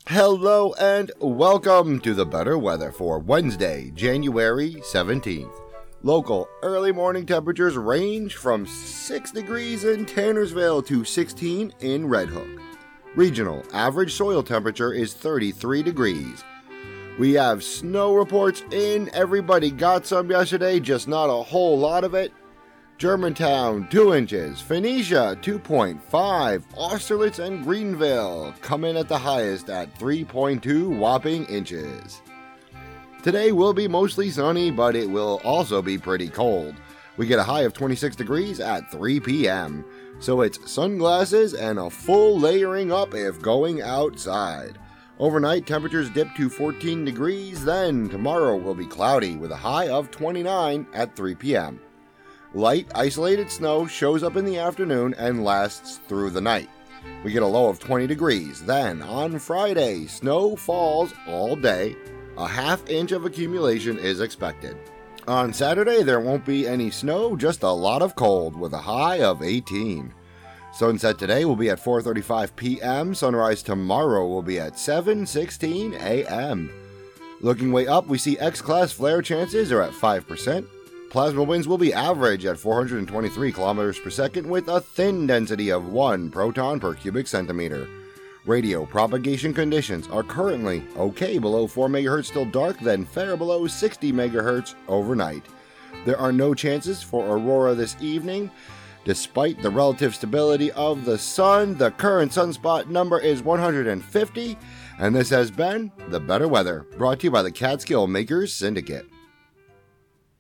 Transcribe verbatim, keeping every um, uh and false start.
Hello and welcome to the better weather for Wednesday, January seventeenth. Local early morning temperatures range from six degrees in Tannersville to sixteen in Red Hook. Regional average soil temperature is thirty-three degrees. We have snow reports in. Everybody got some yesterday, just not a whole lot of it. Germantown, two inches. Phoenicia, two point five. Austerlitz and Greenville come in at the highest at three point two whopping inches. Today will be mostly sunny, but it will also be pretty cold. We get a high of twenty-six degrees at three p.m., so it's sunglasses and a full layering up if going outside. Overnight, temperatures dip to fourteen degrees, then tomorrow will be cloudy with a high of twenty-nine at three p.m. Light, isolated snow shows up in the afternoon and lasts through the night. We get a low of twenty degrees. Then, on Friday, snow falls all day. A half inch of accumulation is expected. On Saturday, there won't be any snow, just a lot of cold with a high of eighteen. Sunset today will be at four thirty-five p.m. Sunrise tomorrow will be at seven sixteen a.m. Looking way up, we see X-class flare chances are at five percent. Plasma winds will be average at four hundred twenty-three kilometers per second with a thin density of one proton per cubic centimeter. Radio propagation conditions are currently okay below four megahertz still dark, then fair below sixty megahertz overnight. There are no chances for aurora this evening. Despite the relative stability of the sun, the current sunspot number is one hundred fifty, and this has been The Better Weather, brought to you by the Catskill Makers Syndicate.